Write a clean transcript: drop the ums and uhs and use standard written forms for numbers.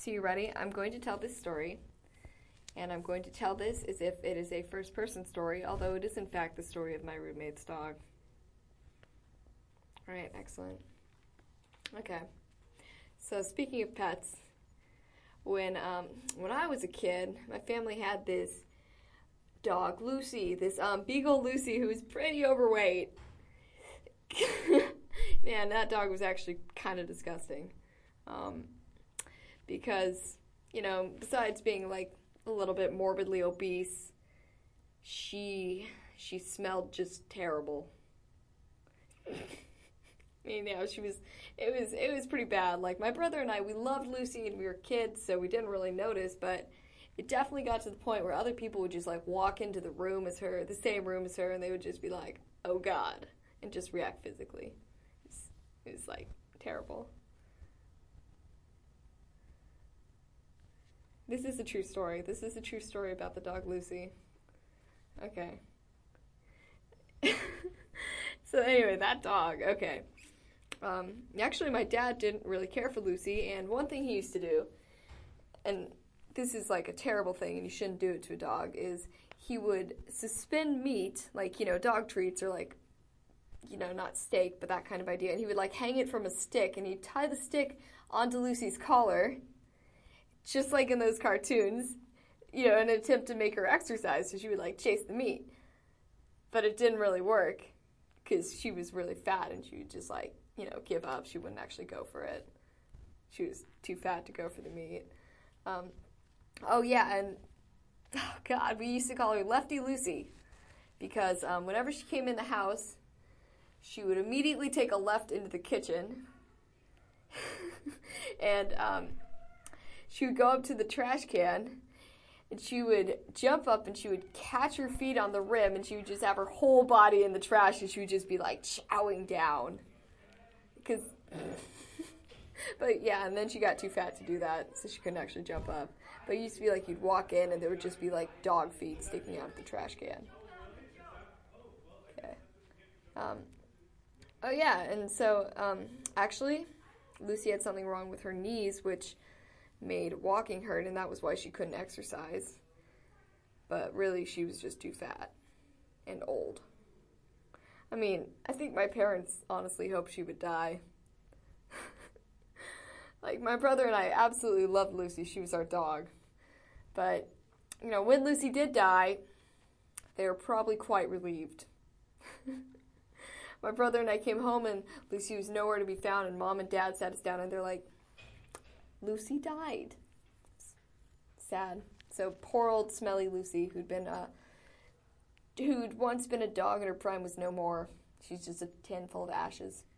So you ready? I'm going to tell this story, and I'm going to tell this as if it is a first-person story, although it is in fact the story of my roommate's dog. All right, excellent. Okay. So speaking of pets, when I was a kid, my family had this dog, Lucy, this beagle Lucy, who was pretty overweight. Man, that dog was actually kind of disgusting. Because, besides being like a little bit morbidly obese, she smelled just terrible. It was pretty bad. Like, my brother and I, we loved Lucy and we were kids, so we didn't really notice, but it definitely got to the point where other people would just like walk into the same room as her, and they would just be like, "Oh God," and just react physically. It was like terrible. This is a true story. This is a true story about the dog Lucy. Okay. So anyway, that dog, okay. Actually, my dad didn't really care for Lucy, and one thing he used to do, and this is like a terrible thing, and you shouldn't do it to a dog, is he would suspend meat, like, dog treats or like, not steak, but that kind of idea, and he would like hang it from a stick, and he'd tie the stick onto Lucy's collar, just like in those cartoons, in an attempt to make her exercise, so she would like chase the meat. But it didn't really work, because she was really fat, and she would just like, give up. She wouldn't actually go for it. She was too fat to go for the meat. Oh yeah, and oh God, we used to call her Lefty Lucy, because whenever she came in the house, she would immediately take a left into the kitchen, and she would go up to the trash can, and she would jump up and she would catch her feet on the rim, and she would just have her whole body in the trash, and she would just be like chowing down. But yeah, and then she got too fat to do that, so she couldn't actually jump up. But it used to be like you'd walk in and there would just be like dog feet sticking out of the trash can. Okay. Oh yeah, and so actually, Lucy had something wrong with her knees, which made walking hurt, and that was why she couldn't exercise. But really, she was just too fat and old. I think my parents honestly hoped she would die. Like, my brother and I absolutely loved Lucy. She was our dog. But, when Lucy did die, they were probably quite relieved. My brother and I came home, and Lucy was nowhere to be found, and Mom and Dad sat us down, and they're like, Lucy died. Sad. So poor old smelly Lucy, who'd once been a dog in her prime, was no more. She's just a tin full of ashes.